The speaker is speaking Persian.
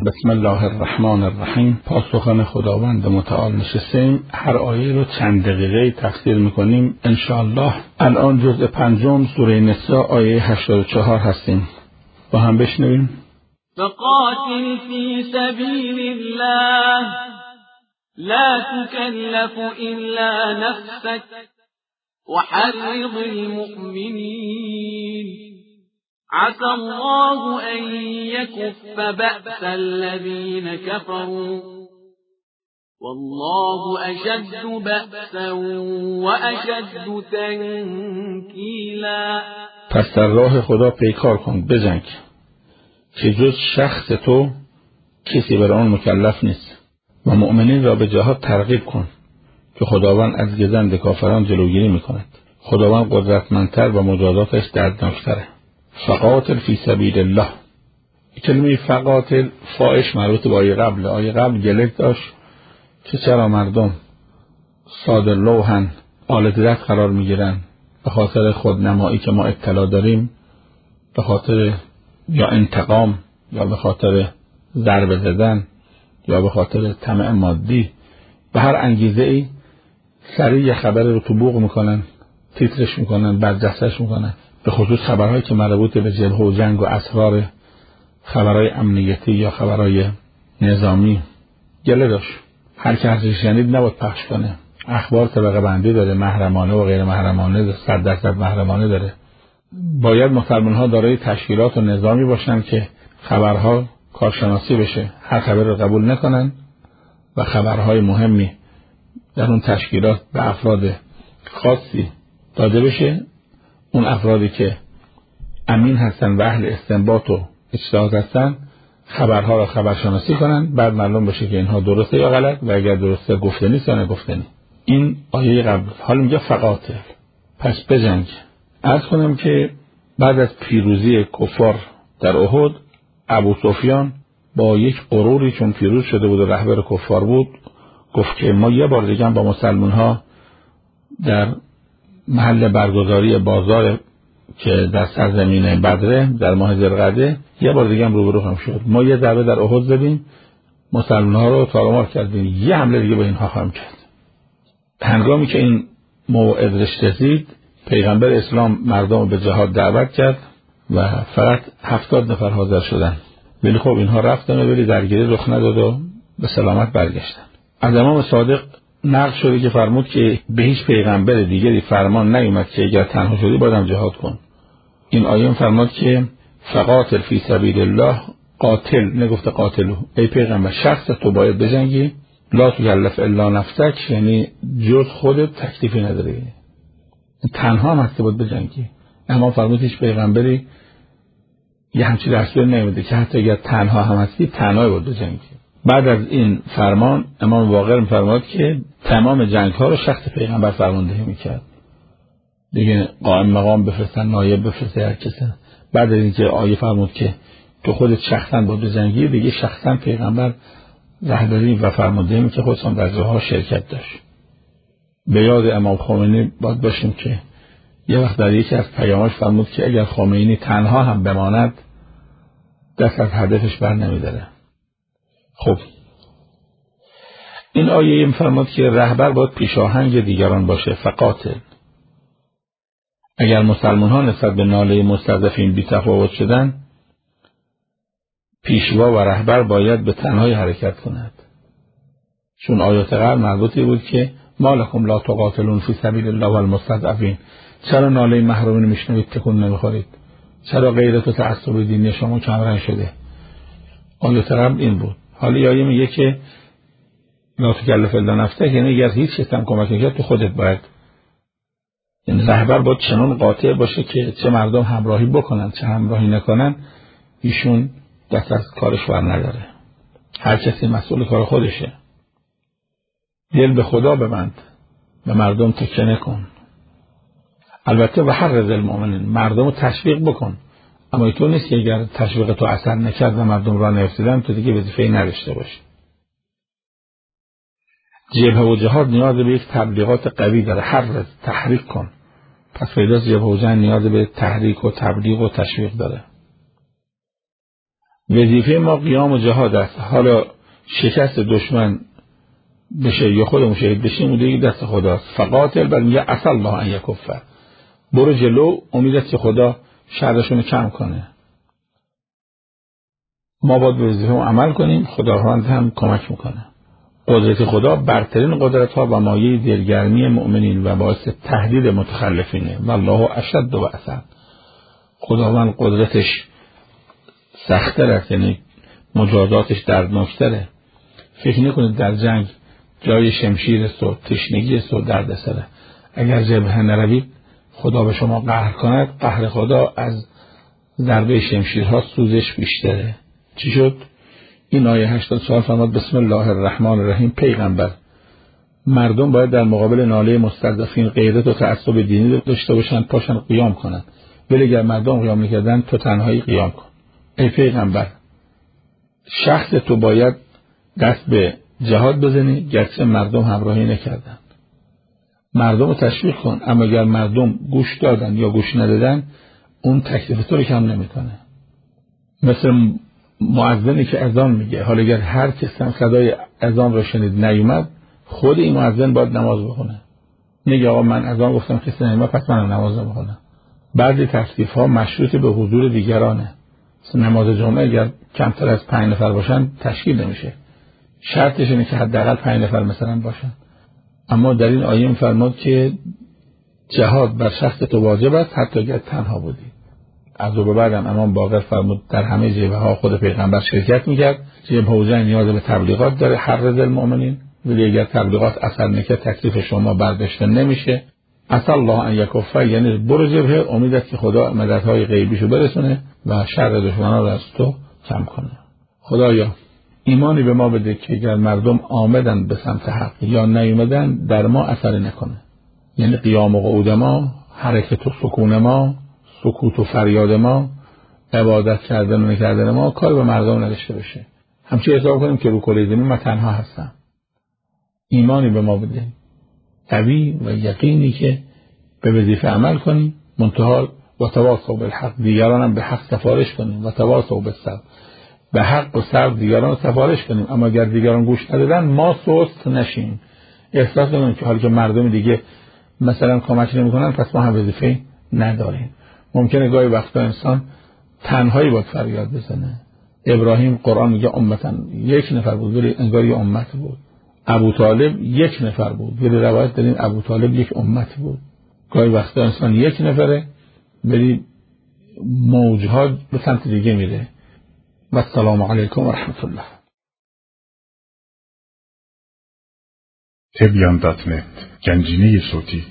بسم الله الرحمن الرحیم. پاسخان خداوند متعال نشستیم، هر آیه رو چند دقیقه تفسیر میکنیم انشاءالله. الان جزء 5 سوره نساء آیه 84 هستیم، با هم بشنویم. فقاتل فی سبیل الله لا تكلف الا نفسك وحرض المؤمنين عسى الله ان يكف بأس الذين كفروا والله اشد بأسا واشد تنكيلا. پس در راه خدا پیکار کن، بجنگ که جز شخص تو کسی بر آن مکلف نیست و مؤمنین را به جهاد ترغیب کن که خداوند از گزند کافران جلوگیری میکند. خداوند قدرتمندتر و مجازاتش دردناکتره. فقاتل فی سبیل الله. کلمه فقاتل فاعش مربوط به آیه قبل. آیه قبل گلک داشت که چرا مردم صادر لوحن آلت دست قرار میگیرن به خاطر خودنمایی که ما اطلاع داریم، به خاطر یا انتقام یا به خاطر ضربه زدن یا به خاطر طمع مادی، به هر انگیزه ای سریع خبر رو تو بوق میکنن، تیترش میکنن، برجستش میکنن. به خصوص خبرهایی که مربوط به جبهه و جنگ و اسرار، خبرهای امنیتی یا خبرهای نظامی گله داشت. هر که هرچی شنید نباید پخش کنه. اخبار طبقه بندی داره، محرمانه و غیر محرمانه، 100% محرمانه داره. باید مسلمان ها دارای تشکیلات و نظامی باشن که خبرها کارشناسی بشه، هر خبر رو قبول نکنن و خبرهای مهمی در اون تشکیلات به افراد خاصی داده بشه. اون افرادی که امین هستن و اهل استنباط و اجتهاد هستن خبرها را خبرشناسی کنن، بعد معلوم بشه که اینها درسته یا غلط و اگر درسته گفته نیست یا نگفته نیست. این آیه قبل. حالا میگه فقاتل، پس بجنگ. عرض کنم که بعد از پیروزی کفار در احد، ابو سفیان با یک غروری چون پیروز شده بود و رهبر کفار بود، گفت که ما یه بار دیگه با مسلمان ها در محل برگزاری بازار که در سرزمین بدره در ماه ذوالقعده یه بار دیگه هم روبرو هم شد. ما یه ضربه در احد زدیم، مسلمان ها رو تارمار کردیم، یه حمله دیگه به اینها خواهیم کرد. هنگامی که این موعد رسید، پیغمبر اسلام مردم به جهاد دعوت کرد و فقط 70 نفر حاضر شدن. ولی خب اینها رفتن ولی درگیری رخ نداد و به سلامت برگشتن. از امام صادق نقل شده که فرمود که به هیچ پیغمبر دیگری فرمان نیامد که اگر تنها شدی بازم جهاد کن. این آیه فرمود که فقاتل فی سبیل الله، قاتل نگفته قاتلو، ای پیغمبر شخص تو باید بجنگی، لا تکلف الا نفسک، یعنی جز خودت تکلیفی نداری، تنها هم هستی باید بجنگی. اما فرمود هیچ پیغمبری یه همچین دستور نمیده که حتی اگر تنها هم هستی تنها باید بجنگی. بعد از این فرمان امام واقر می‌فرماد که تمام جنگ ها رو شخص پیغمبر فرماندهی میکرد دیگه، قائم مقام بفرستن، نایب بفرسته، هر کسی. بعد از اینکه آیه فرمود که تو خودت شخصا باید بجنگی، دیگه شخصا پیغمبر رهبری و فرماندهی که خودشون در جاها شرکت داشت. به یاد امام خمینی باید باشیم که یه وقت در یکی از پیاماش فرمود که اگر خمینی تنها هم بماند دست از هدفش بر نمیداره. خب این آیه می‌فرماد که رهبر باید پیشاهنگ دیگران باشه. فقاتل، اگر مسلمان ها نسبت به ناله مستضعفین بی‌تفاوت شدن، پیشوا و رهبر باید به تنهایی حرکت کند. چون آیات قبل مربوطی بود که ما لکم لا تقاتلون فی سبیل الله والمستضعفین، چرا ناله محرومین میشنوید تکون نمیخورید؟ چرا غیرت و تعصب دینی شما کمرنگ شده؟ آیات قبل این بود. حالا آیه میگه که لا تکلف الا نفسک، یعنی اگر هیچ کس هم کمک نکرد تو خودت باید. این رهبر باید چنان قاطع باشه که چه مردم همراهی بکنن چه همراهی نکنن، ایشون دست از کارش بر نداره. هر کسی مسئول کار خودشه. دل به خدا ببند، به مردم تکیه نکن. البته و حرض المؤمنین، مردم رو تشویق بکن، اما تو نیست که اگر تشویق تو اثر نکرد و مردم راه نیفتادن تو دیگه وظیفه‌ای نداشته باشی. جبهه و جهاد نیاز به یک تبلیغات قوی داره. حرض، تحریک کن. پس پیداست جبهه و جهاد نیاز به تحریک و تبلیغ و تشویق داره. وظیفه ما قیام و جهاد است. حالا شکست دشمن بشه یا خودمون شهید بشیم اون دیگه دست خداست. فقاتل، بعد میگه عسى الله ان یکف، برو جلو، امید است که خدا شرشون کم کنه. ما باید به وظیفه‌مون عمل کنیم، خداوند هم کمک میکنه. قدرت خدا برترین قدرت ها و مایه دلگرمی مؤمنین و باعث تهدید متخلفینه. والله اشد بأسا، خداوند قدرتش سخت‌تر است، یعنی مجازاتش دردناک‌تره. فکر نکنید در جنگ جای شمشیر است و تشنگی است و دردسره. اگر جبهه نروید خدا به شما قهر کند، قهر خدا از ضربه شمشیرها سوزش بیشتره. چی شد؟ این آیه 84 فرمود بسم الله الرحمن الرحیم. پیغمبر، مردم باید در مقابل ناله مستضعفین غیرت و تعصب دینی داشته باشند، پاشن قیام کنند. ولی اگر مردم قیام نکردن تو تنهایی قیام کن. ای پیغمبر، شخص تو باید دست به جهاد بزنی گرچه مردم همراهی نکردن. مردم رو تشویق کن، اما اگر مردم گوش دادن یا گوش ندادن اون تکلیف تو رو کم نمیکنه. مثل مؤذنی که اذان میگه، حالا اگر هر کس هم صدای اذان رو شنید نیومد، خود این مؤذن باید نماز بخونه. میگه آقا من اذان گفتم کسی نیومد پس من نماز بخونم. بعضی تکلیف ها مشروط به حضور دیگرانه. نماز جمعه اگر کمتر از 5 نفر باشن تشکیل نمیشه. شرطش اینه که حداقل 5 نفر مثلا باشن. اما در این آیه می‌فرماد که جهاد بر شخص تو واجب است حتی اگر تنها بودی. از او به بعدم امام باقر فرمود در همه جبهه ها خود پیغمبر شرکت میکرد. جبهه و جنگ نیاز به تبلیغات داره، حرض المؤمنین، ولی اگر تبلیغات اثر نکرد تکلیف شما برداشته نمیشه. عسى الله ان یکف، یعنی برو جبهه، امید است که خدا مددهای غیبیشو برسونه و شر دشمنان رو از تو کم کنه. خدایا ایمانی به ما بده که اگر مردم آمدن به سمت حق یا نیومدن در ما اثر نکنه. یعنی قیام و قعود ما، حرکت و سکون ما، سکوت و فریاد ما، عبادت کردن و نکردن ما کار به مردم نداشته باشه. همچنین حساب کنیم که رو کره زمین من تنها هستم. ایمانی به ما بده قوی و یقینی که به وظیفه عمل کنیم، منتها و تواصوا بالحق، دیگران هم به حق سفارش کنیم، و تواصوا بالصبر، به حق و صبر دیگران رو سفارش کنیم. اما اگر دیگران گوش ندادن ما سست نشیم. احساس کنیم که حالی که مردم دیگه مثلا کمک نمی‌کنن پس ما هم وظیفه نداریم. ممکنه گاهی وقتا انسان تنهایی باید فریاد بزنه. ابراهیم قرآن میگه امتن، یک نفر بود ولی انگار یه امت بود. ابو طالب یک نفر بود ولی روایت داریم ابو طالب یک امت بود. گاهی وقتا انسان یک نفره ولی موجها به سمت دیگه میره. و السلام علیکم و رحمت الله. تبیان.net گنجینه صوتی